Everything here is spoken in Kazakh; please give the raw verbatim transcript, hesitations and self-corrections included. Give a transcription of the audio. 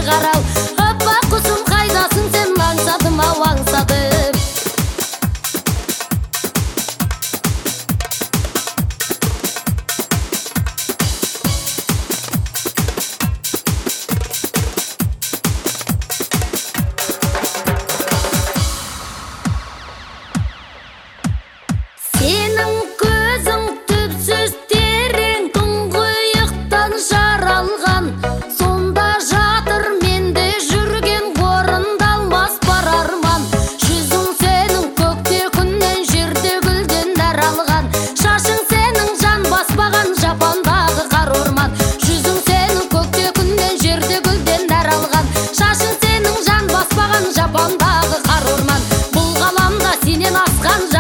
қарал. Аппақ құсым қайдасың сен, аңсадым ау аңсадым. Сенің көзің түпсіз терең, тұңғиықтан жаралған. Сонда жатыр менде жүрген орындалмас бар арман. Жүзің сенің көкте күннен, жерде гүлден нәр алған. Шашың сенің жан баспаған жапандағы қар орман. Жүзің сенің көкте күннен, жерде гүлден нәр алған. Шашың сенің жан баспаған жапандағы қар орман. Бұл ғаламда сенен асқан